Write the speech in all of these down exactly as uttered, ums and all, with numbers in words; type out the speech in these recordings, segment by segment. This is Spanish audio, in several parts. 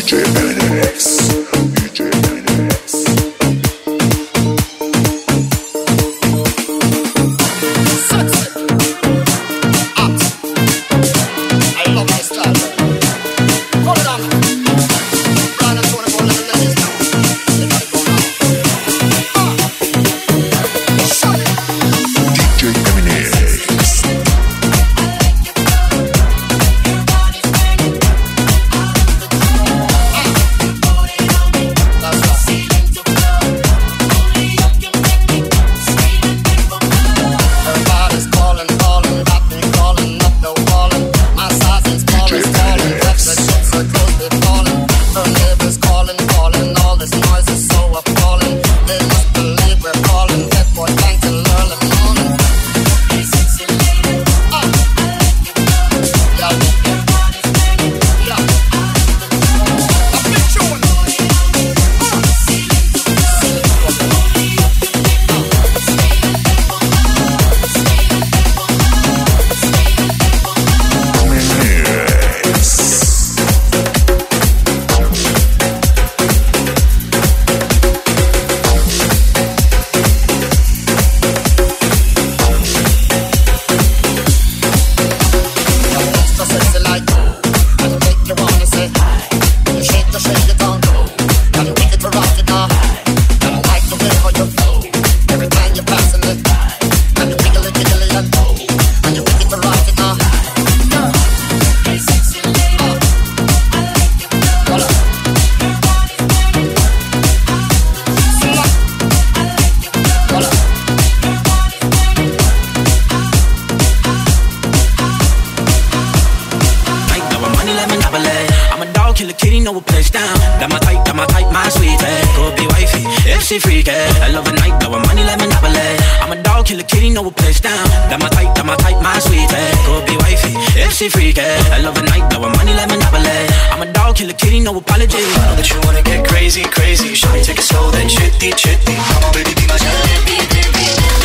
she freaky. I love a night, blowin' money like Monopoly. I'm a dog, kill a kitty, know a place down. That my type, that my type, my sweetie. Go be wifey, if she freaky. I love a night, blowin' money like Monopoly. I'm a dog, kill a kitty, no apology. I know that you wanna get crazy, crazy. Shawty, take it slow, then chitty, chitty. Come on, baby, be my jalebi, baby.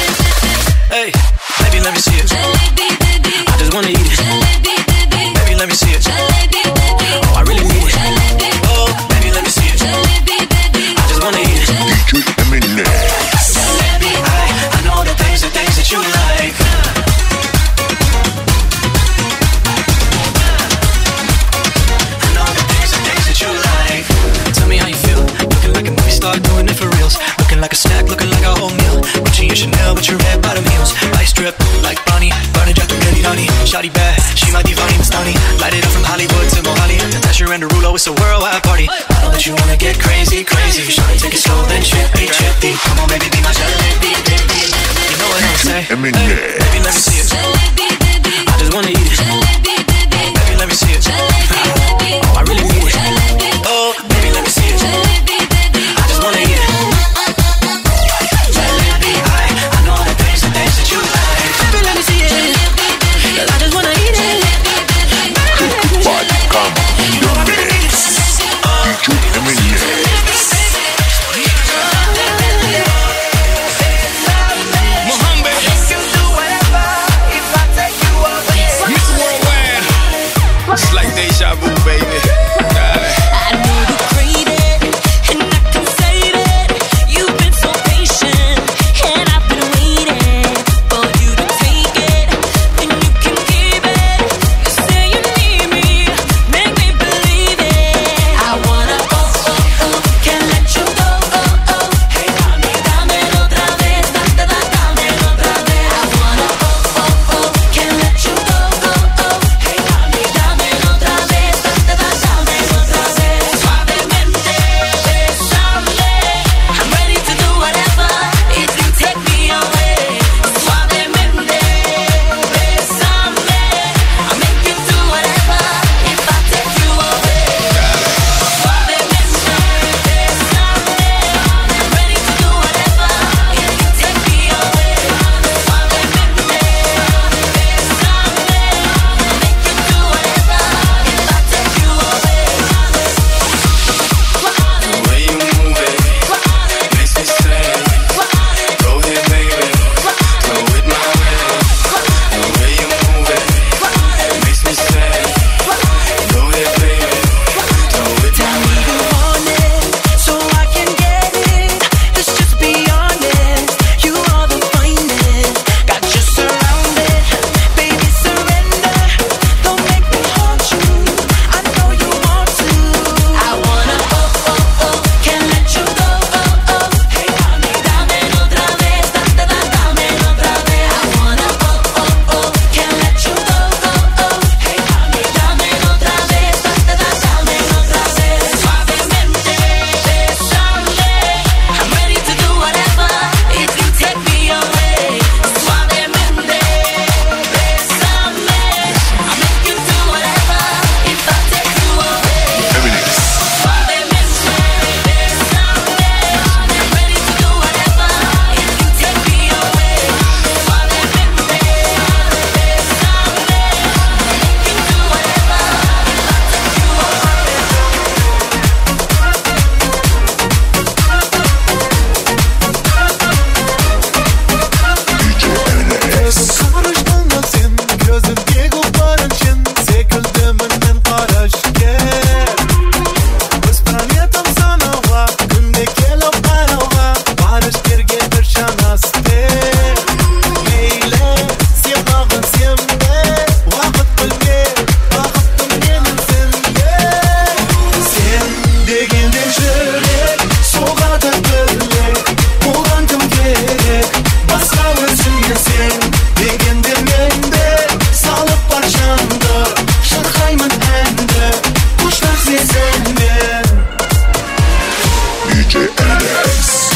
Hey, baby, let me see it. I just wanna eat it. Baby, let me see it. Oh, I really need it. Oh, baby, let me see it. I just wanna eat it. D J Eminem. Jalebi, I, I know the things, the things that you like. I know the things, the things that you like. Tell me how you feel. Looking like a movie star, doing it for reals. Looking like a snack, looking like a whole meal. Gucci and Chanel with your red bottom heels. Ice drip like Bonnie, burning jack to Gary Donnie. Shawty bad, she my divine Stani. Light it up from Hollywood to Mohali. Natasha and Derulo, it's a worldwide party. I know that you wanna get crazy, crazy. Shawty, take it slow, then chippy, chippy. Come on, baby, be my jalebi, baby. You know what I'm saying? Hey, baby, let me see it. I just wanna eat it. Baby, let me see it. Oh, I really need it. Oh, baby, let me see it. I just wanna eat it. Jalebi, I, I know the things, the things that you like. Baby, let me see it. Cause I just wanna eat it. Body come in the mix. D J Eminem. Mohammed, you can do whatever if I take you away. Miss Worldwide. D J Alex.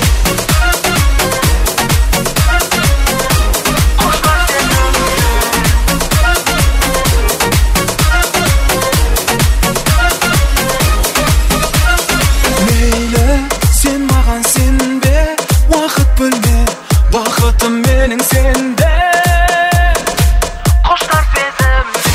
Meyli sen mağan sende, vaqt bilme, vaqtim mening sende. Qushlar sezimli.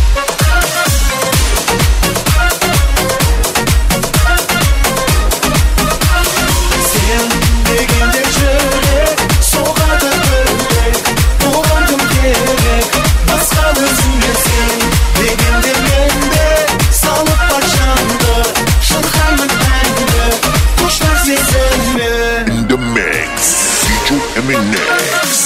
Sen deganda yurek, so'g'adi ko'ylak, o'g'andim kerak, boshqa o'zingga sen deganda menda solib boshimda, shunqamni banda, qushlar sezimli. In the mix, D J Eminex.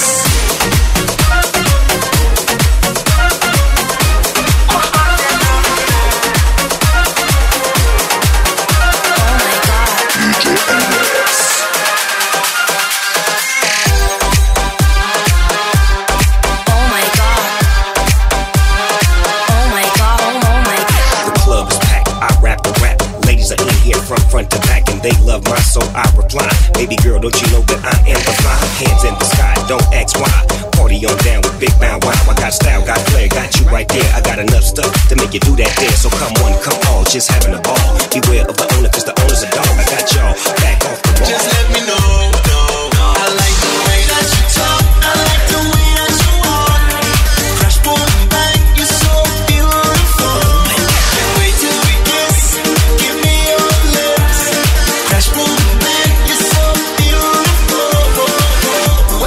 Front to back, and they love my soul. I reply, baby girl, don't you know that I am the fly? Hands in the sky, don't ask why. Party on down with Big Bound Wow. I got style, got flair, got you right there. I got enough stuff to make you do that there. So come one, come all, just having a ball. Beware of the owner, cause the owner's a dog. I got y'all back off the wall. Just let me know, no, no. I like the way that you talk, I like the way that you walk. Crash, boom, bang, you're so beautiful. Can't wait till we kiss, give me your lips. Crash, boom, bang, you're so beautiful. Whoa.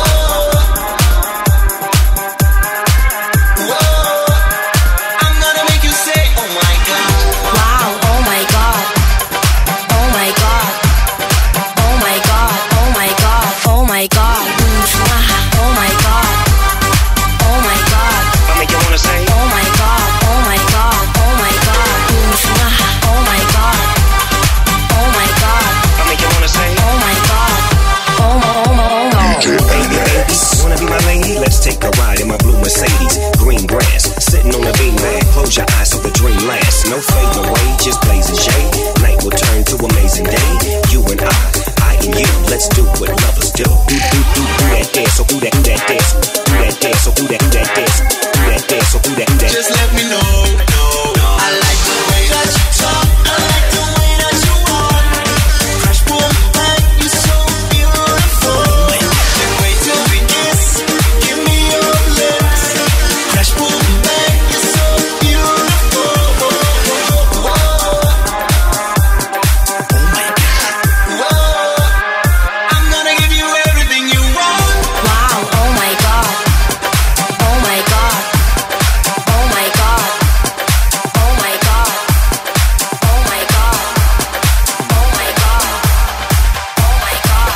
Whoa. I'm gonna make you say, oh my God. Wow, oh my God. Oh my God. Oh my God. Oh my God. Oh my God. Oh my God. Oh my God. I make you wanna say, Oh my God. Oh my God. Oh my God. Oh my God. Oh my God. I make you wanna say, Oh my God. Oh my, oh my, oh my. D J baby, baby, Alex. wanna be my lady? Let's take a ride in my blue Mercedes. Green grass, sitting on the beanbag. Close your eyes so the dream lasts. No fading away, just blazing shade. Night will turn to amazing day. You and I, I and you, let's do what lovers do. Do, do, do, do that dance, so do that, do that dance. Do that dance, so do that, do that dance. Do that dance, so do that, do that. Just let me know, no, no. I like the way that you talk, I like the way that you walk. Crash, boom, bang, you're so beautiful. Can't wait till we kiss, give me your lips. Crash, boom, bang, you're so beautiful. Whoa. Oh my God. Whoa. I'm gonna give you everything you want. Wow, oh my God. Oh my God. Oh my God. Oh my God. Oh my God. Oh my God. Oh my God.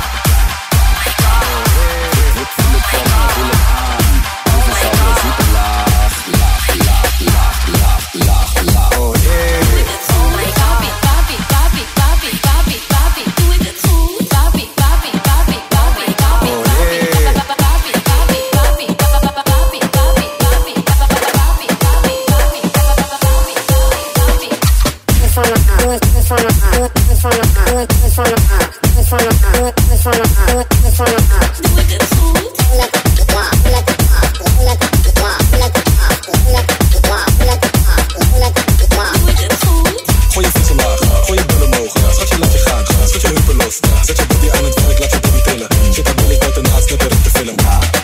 Gooi je voet omlaag, gooi je billen omhoog. Schat je laat je gaan, zet je heupen los. Zet je body aan het werk, laat je body trillen. Shit, dat wil ik uit de naad, net op de film.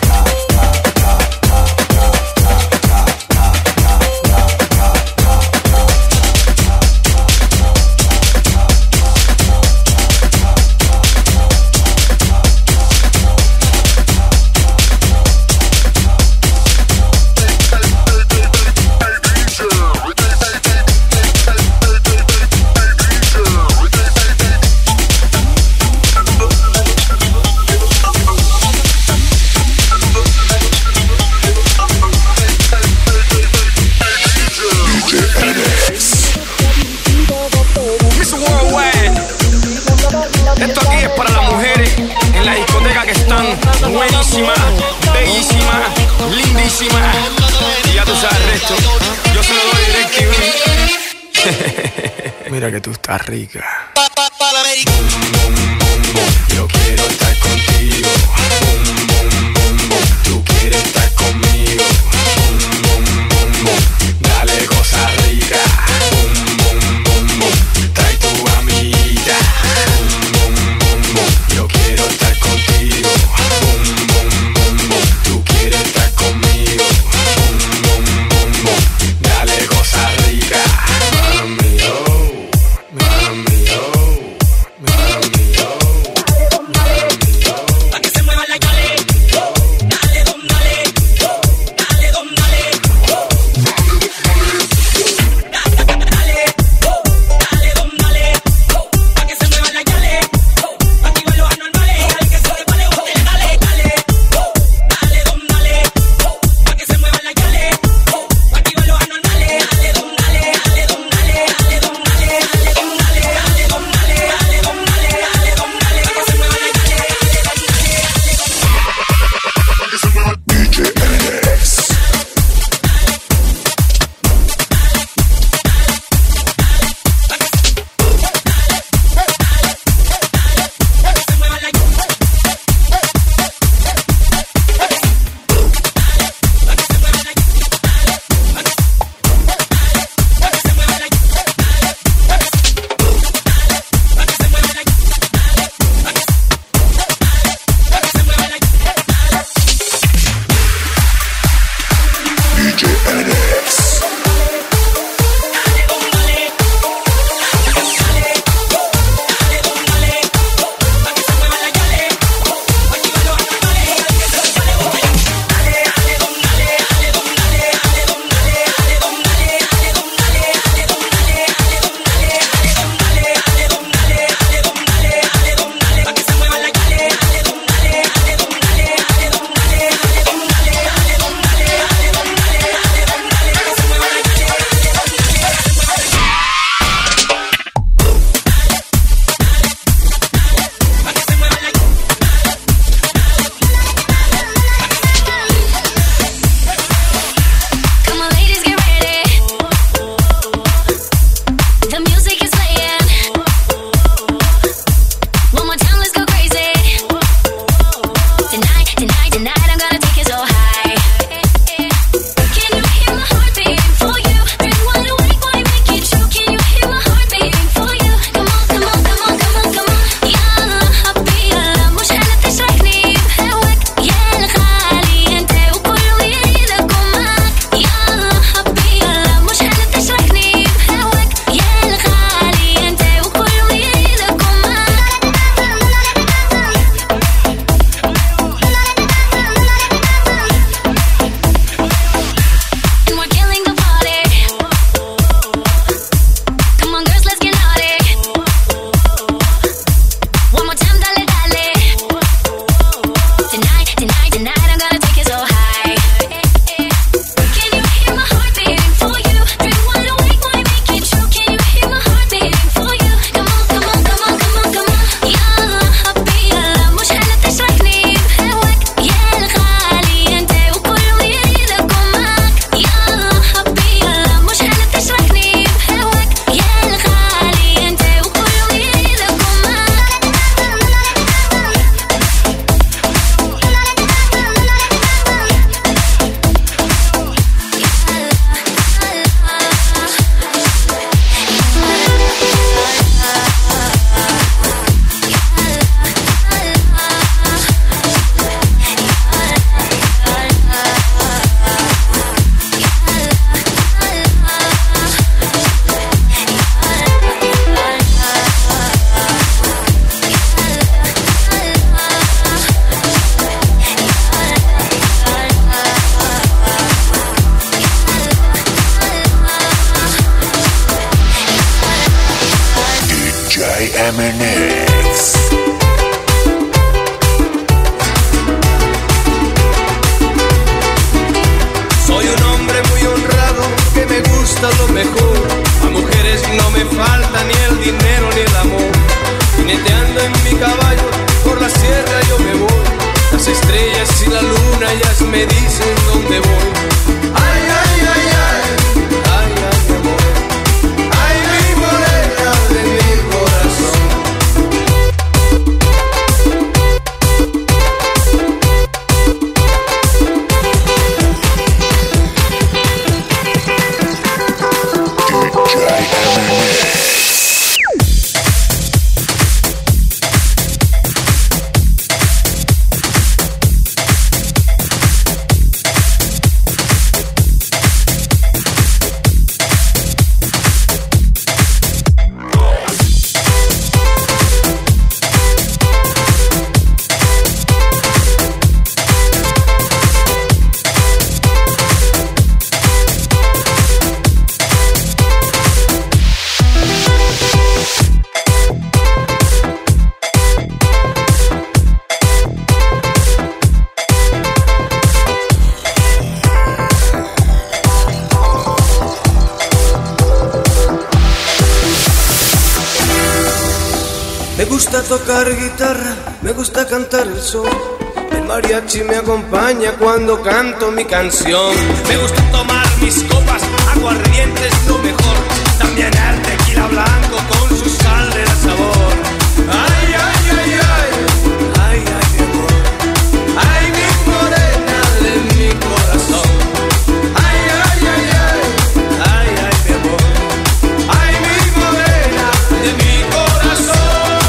buenísima, bellísima, lindísima. Y ya tú sabes el resto. Yo se lo doy directo. Mira que tú estás rica. Yo quiero estar contigo. Tú quieres estar conmigo. Dale cosa rica. Trae tu amiguita. Yo quiero estar contigo. Tú quieres estar conmigo. Dale cosa rica. Mami, oh, mami, oh, mami, oh, mami, oh. Pa' que se mueva la yale. Dale, dom, dale. Dale, dom, dale. Dale, dale, dom, dale. Pa' que se mueva la yale. Activa los anormales. Al que se te vale, bótele, dale, dale. Dale, dom, dale. Pa' que se mueva la yale. Activa los anormales. Dale, dom, dale. Dale, dom, dale. Dale, dom, dale. Dale, dom, dale. Dale, dom, dale. Dale, dom, dale. Dale, dom, dale. Pa' que se mueva la yale. D J M N X. D J M N X. Come on, ladies, get ready. The music is playing. One more time, let's go crazy. Tonight, tonight, tonight, I'm gonna take it so high. Can you hear my heart beating for you? Been wide awake, why make it true? Can you hear my heart beating for you? Come on, come on, come on, come on, come on. يلا حبيبي مش هنتشركني بهواك يا الغالي انت وكله يريدك ومعك يلا حبيبي مش هنتشركني بهواك يا الغالي انت وكله يريدك ومعك And we're killing the party. Come on girls, let's get naughty. One more time, dale, dale. Tonight, tonight, tonight, I'm gonna take it so high. Can you hear my heart beating for you? Been wide awake, why make it true? Can you hear my heart beating for you? Come on, come on, come on, come on, come on. يلا حبيبي مش هنتشركني بهواك يا الغالي انت وكله يريدك ومعك يلا حبيبي مش هنتشركني بهواك يا الغالي انت وكله يريدك D J M N X. Soy un hombre muy honrado que me gusta lo mejor. A mujeres no me falta ni el dinero ni el amor. Jineteando en mi caballo por la sierra yo me voy. Las estrellas y la luna ellas me dicen dónde voy. Ay, ay, ay, ay, ay, ay, mi amor. Ay, Me gusta tocar guitarra, me gusta cantar el sol. El mariachi me acompaña cuando canto mi canción. Me gusta tomar mis copas, aguardiente es lo mejor. También el tequila blanco con su sal de sabor. Ay, ay, ay, ay, ay, ay, mi amor. Ay, mi morena de mi corazón. Ay, ay, ay, ay, ay, ay, mi amor. Ay, mi morena de mi corazón.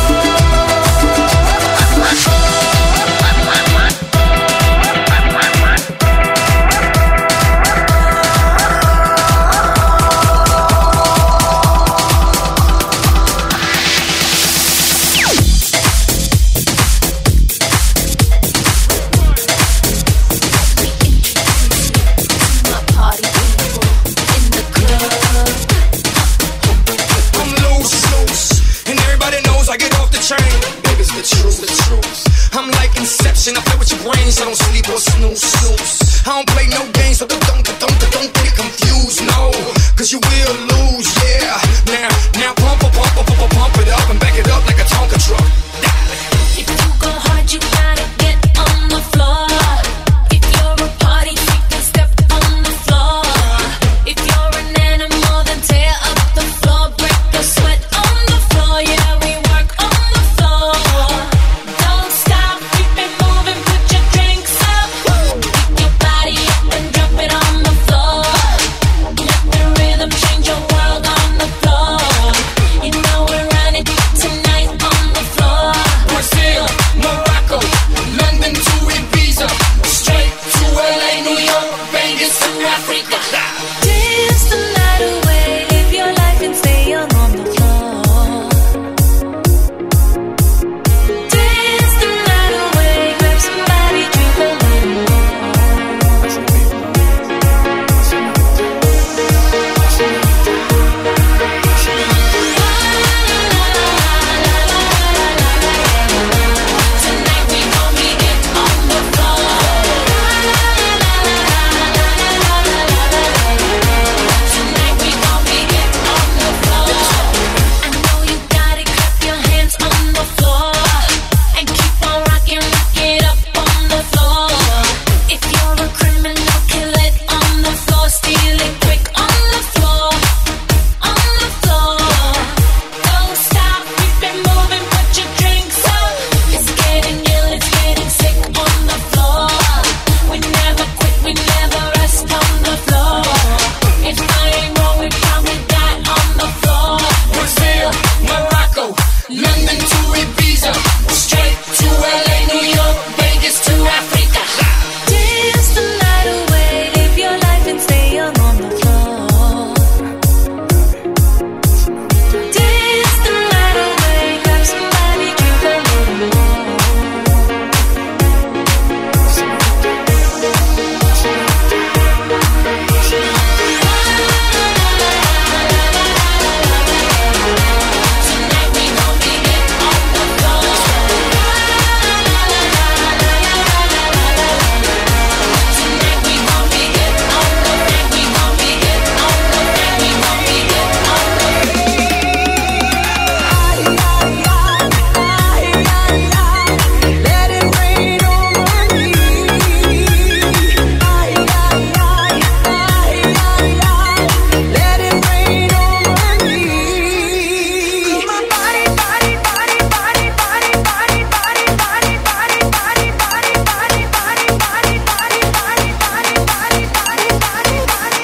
I play with your brains, I don't sleep or snooze, snooze. I don't play no games, so don't, don't, don't, don't get confused, no. Cause you will lose, yeah. Now, now pump, pump, pump, pump, pump it up and back it up like a Tonka truck. If you go hard, you gotta get on the floor. If you're a party freak, then step on the floor. If you're an animal, then tear up the floor. Break the sweat on the floor, yeah, we work on the floor. Don't stop, keep it moving, put your drinks up. Pick your body up and drop it on the floor. Let the rhythm change your world on the floor. You know we're running tonight on the floor. Brazil, Morocco, London to Ibiza, straight to L A, New York, Vegas to Africa. Dance the night away, live your life and stay young on the floor. Dance the night away, grab somebody, drink a little more. Tonight we gon' be it on the floor. Tonight we gon' be it on the floor. I know you got it, clap your hands on the floor. And keep on rocking, rock it up on the floor. If you're a criminal, kill it on the floor. Steal it quick on the floor. On the floor. Don't stop, keep it moving, put your drinks up. It's getting ill, it's getting sick on the floor. We never quit, we never rest on the floor. If I ain't wrong, we probably die on the floor. Brazil, Morocco, London to Ibiza, straight to L A, New York, Vegas to Africa. Dance the night away, live your life and stay young on the floor. Dance the night away, grab somebody, drink a little more. Tonight we gon' be it on the floor. Tonight we gon' be it on the floor. We gon' be it on the floor. We gon' be it on the Let it rain over me. Ay, ay, ay, ay, ay, ay. Let it rain over me. Come on, body, body, body, body, body, body, body, body, body, body, body, body, body, body, body, body, body, body, body,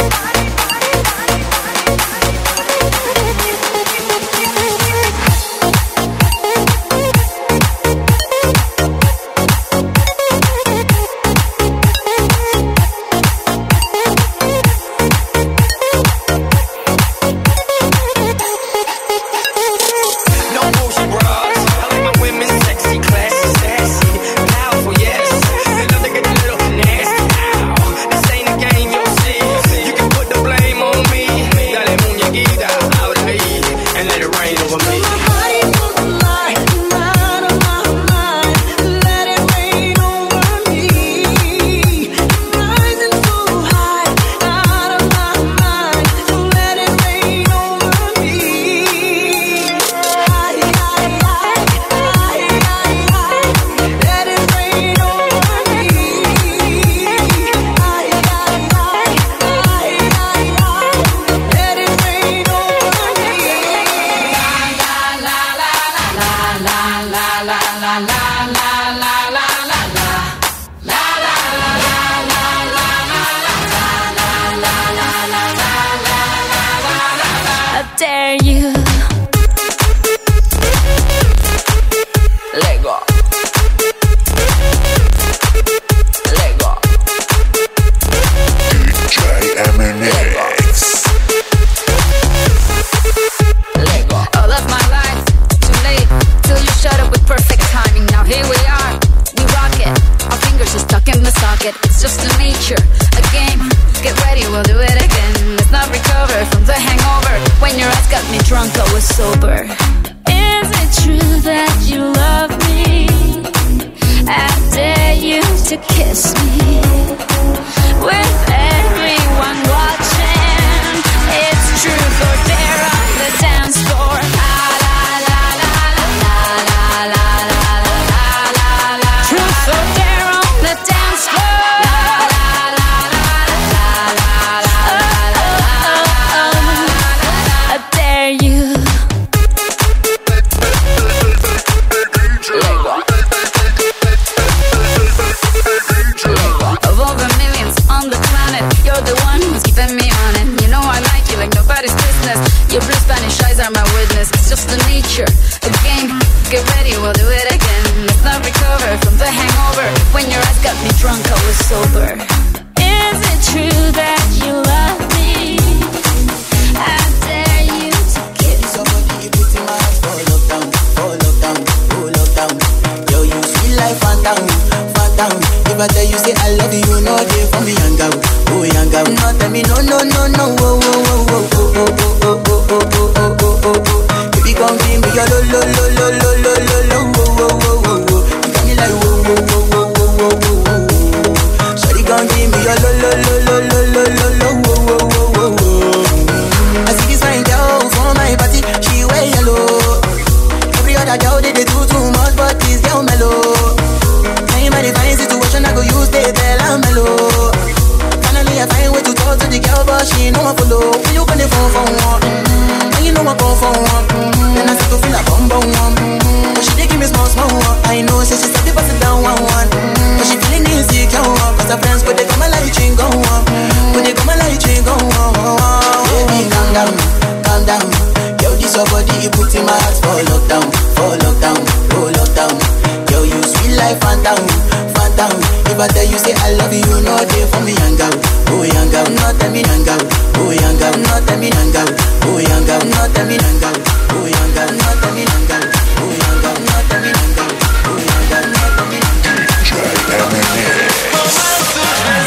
No bullshit bras. I like my women sexy, classy, sassy, powerful, yes. They love to get a little nasty. Ow, this ain't a game, you'll see. You can put the blame on me. Dale muñequita, ahora ahí, and let it rain over me. Body for the night, mind on my mind. Let it rain over me. Rising so high, out of my mind. So let it rain over me. Ay, ay, ay, Dare you? Let go. Let go. D J M N X. Let go. All of my life, too late till you shut up with perfect timing. Now here we are, we rock it. Our fingers are stuck in the socket. It's just a nature, a game. Get ready, we'll do it again. Let's not recover from the hangover. When your ass got me drunk, I was sober. Is it true that you love me? I dare you to kiss me. With everyone watching, it's truth or dare on the dance floor. La la la la la la la la la la la. Truth or dare on the dance floor. La la la la la la la la. I dare you. Of all the millions on the planet, you're the one who's keeping me on it. You know I like you like nobody's business. Your blue Spanish eyes are my witness. It's just the nature, a game. Get ready, we'll do it again. Let's not recover from the hangover. When your ass got me drunk, I was sober. Is it true that you love me? I dare you to kiss Somebody you put in my heart for lockdown, for lockdown, for lockdown. Yo, you sweet life, phantom, phantom. If I tell you say I love you, you know they for me young girl, oh young girl. No tell me no no no no, oh oh oh oh oh oh oh oh oh oh oh oh oh. Baby come give me your lo lo lo lo lo lo lo lo, oh oh oh oh oh. You got me like oh oh oh oh oh oh oh oh. Shawty come give me your lo lo lo lo lo lo lo lo, oh oh oh oh oh. I see this fine girl for my party, she wear yellow. Every other girl they, they do too much, but this girl mellow. Ain't my divine situation, I go use they tell I'm mellow. Finally I find way to talk to the girl, but she ain't no one follow. When you gonna phone for one? Mm-hmm. And you know I go for one. Mm-hmm. Then I start to feel a bum bum one. Mm-hmm. But she dey give me small small one. I know, say she said they pass it down one one. Mm-hmm. But she feeling insecure, cause her friends but they come and like ching go on. But they come and like ching go on. Baby calm down, calm down. Yo, this your body, you put in my heart for lockdown, for lockdown, for lockdown. Yo, you sweet life, phantom, phantom. If I tell you say I love you, you know they for me young girl, oh young girl. No tell me young girl, oh young girl. No tell me young girl, oh young girl. No tell me young girl, oh young girl. No tell me young girl, oh young girl. No tell me young girl, oh young girl. No tell me young girl, D J M N X.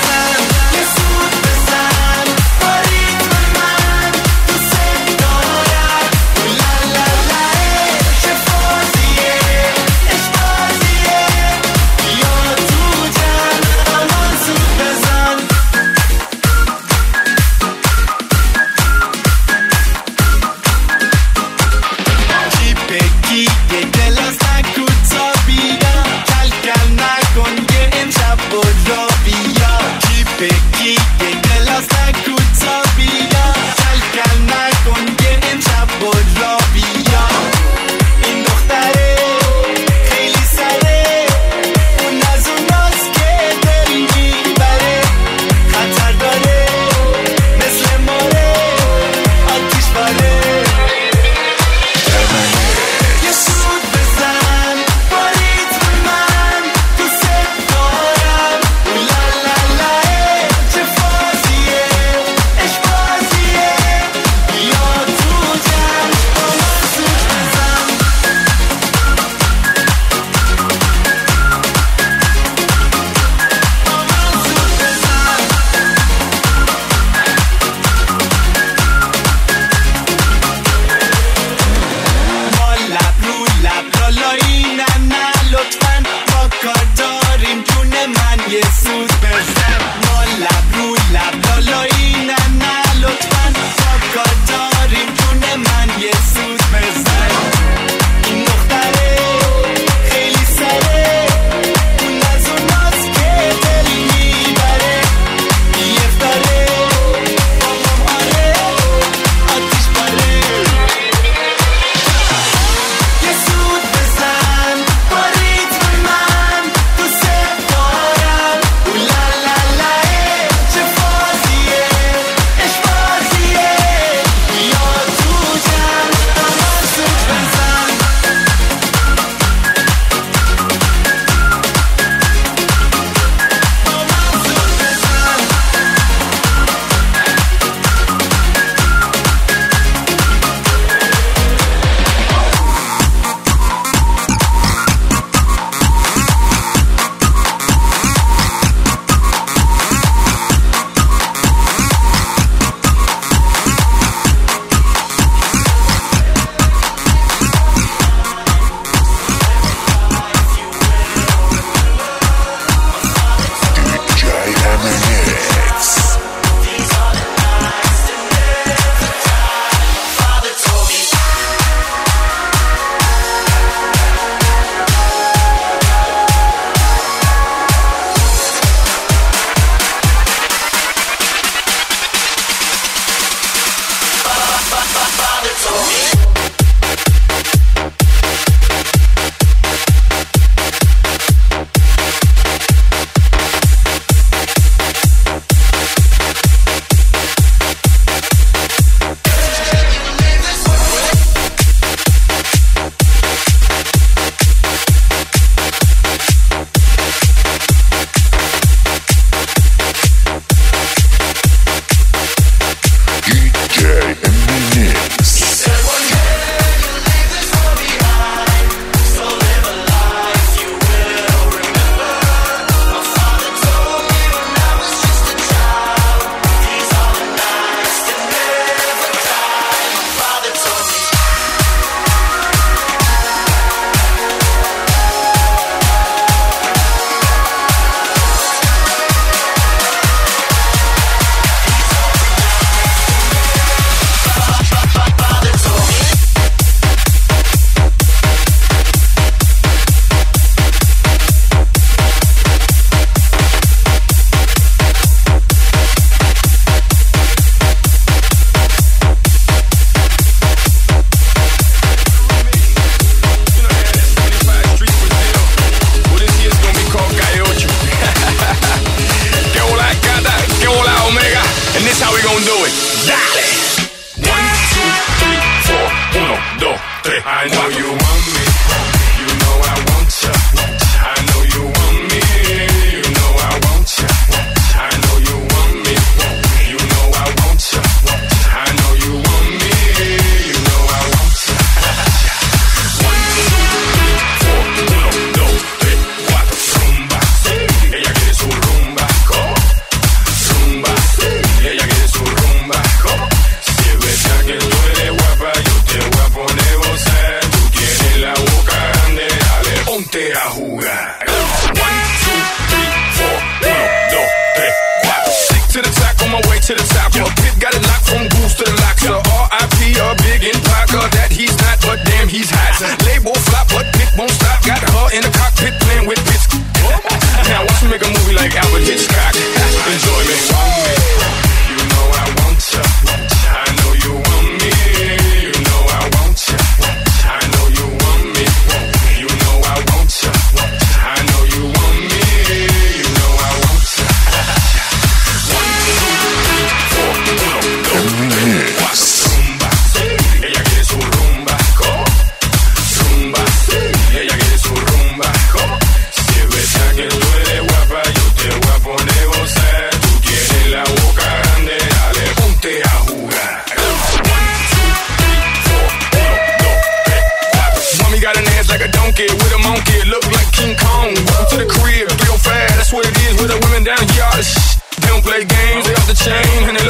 you want me. You know I want ya. I know you want me. You know I want ya. I know you want me. You know I want ya. I know you want me. You know I want ya. One, two, three, four. Uno, dos, tres, cuatro. Rumba. Ella quiere su rumba. Go. Rumba. Ella quiere su rumba. Go. Si es verdad que tú eres guapa, yo te voy a poner gozar. Tú tienes la boca grande, dale, ponte a jugar. One, two, three, four. Uno, dos, tres, cuatro. Stick to the top, on my way to the top. Your pit got it locked from goose to the locker. R I P a big in Parker. That he's not, but damn he's hot. Label flop, but Pit won't stop. Got her in the cockpit playing with bits. Now watch me make a movie like Albert Hitchcock. Enjoy me. You know I want ya. I know you want me. You know I want ya. I know you want me. You know I want ya. I know you want me. You know I want ya. One, two, three, four. Uno, dos, tres, cuatro. Rumba. Ella quiere su rumba. Go. Rumba. Ella quiere su rumba. Go. Si es verdad que tú eres guapa, yo te voy a poner gozar. Tú tienes la boca grande, dale, ponte a jugar. One, two, three, four. Uno, dos, tres, cuatro. Mommy got an ass like a donkey with a monkey. Look like King Kong. Welcome to the crib, three oh five. That's what it is with the women down here. All the shit. They don't play games, they off the chain, and they